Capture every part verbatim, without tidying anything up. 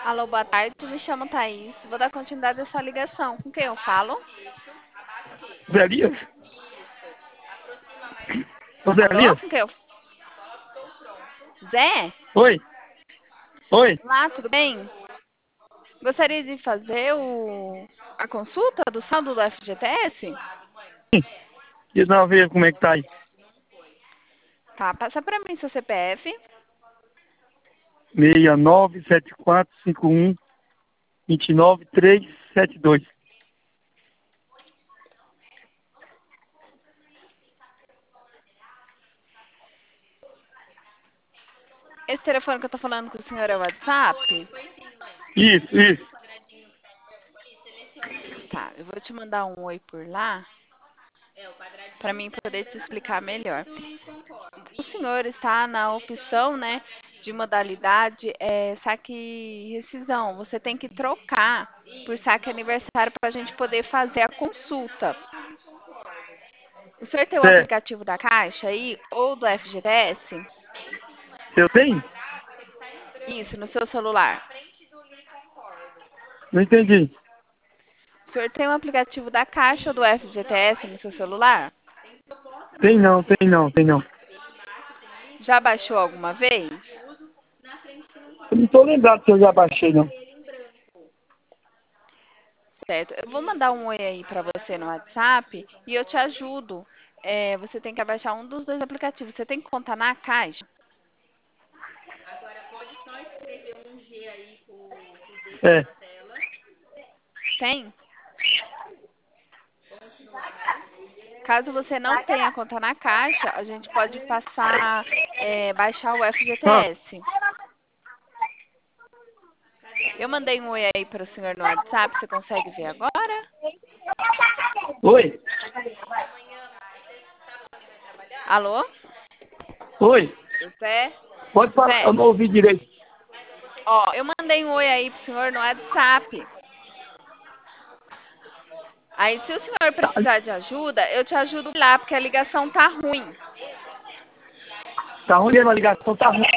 Alô, boa tarde. Me chamo Thaís. Vou dar continuidade à sua ligação. Com quem eu falo? Zé Elias? Ô, Zé Alô? Elias? Com quem eu... Zé? Oi? Oi? Olá, tudo bem? Gostaria de fazer o... a consulta do saldo do F G T S? Deixa eu dar uma ver como é que tá aí. Tá, passa pra mim seu C P F. seis nove sete quatro cinco um dois nove três sete dois. Esse telefone que eu tô falando com o senhor é o WhatsApp? Isso, isso. Tá, eu vou te mandar um oi por lá para mim poder te explicar melhor. O senhor está na opção, né, de modalidade é, saque e rescisão. Você tem que trocar por saque aniversário para a gente poder fazer a consulta. O senhor tem o Certo. aplicativo da Caixa aí ou do F G T S? Eu tenho? Isso, no seu celular. Não entendi. O senhor tem o aplicativo da Caixa ou do F G T S no seu celular? Tem não, tem não, tem não. Já baixou alguma vez? Eu não tô lembrado se eu já baixei, não. Certo. Eu vou mandar um oi aí para você no WhatsApp e eu te ajudo. É, você tem que abaixar um dos dois aplicativos. Você tem que contar na Caixa? É. Tem? Caso você não tenha conta na Caixa, a gente pode passar, é, baixar o Ah, F G T S. Eu mandei um oi aí para o senhor no WhatsApp, você consegue ver agora? oi? Alô? Oi? José? Pode falar, eu José? não ouvi direito. Ó, eu mandei um oi aí pro senhor no WhatsApp. Aí, se o senhor Tá, precisar de ajuda, eu te ajudo lá, porque a ligação tá ruim, tá ruim mesmo, a ligação tá ruim.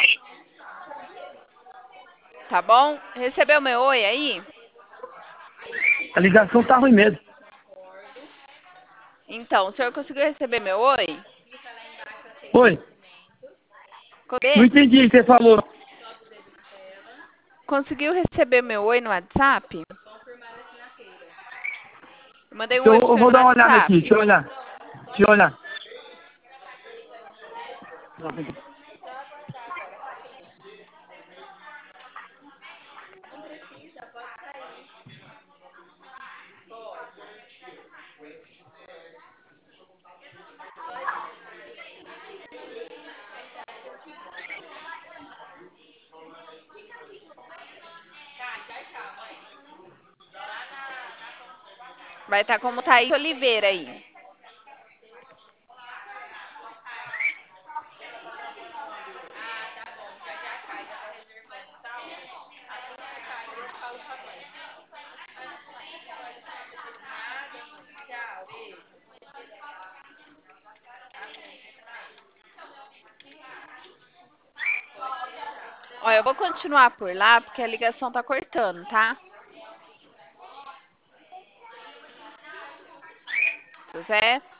tá bom? Recebeu meu oi aí? A ligação tá ruim mesmo. Então, o senhor conseguiu receber meu oi? Oi? Não Cadê? entendi o que você falou. Conseguiu receber meu oi no WhatsApp? Eu mandei um Eu, oi pro eu senhor vou no dar uma olhada aqui, deixa WhatsApp. eu olhar. Deixa eu olhar. Vai estar como Thaís Oliveira aí. Ó, eu vou continuar por lá, porque a ligação tá cortando, tá? José?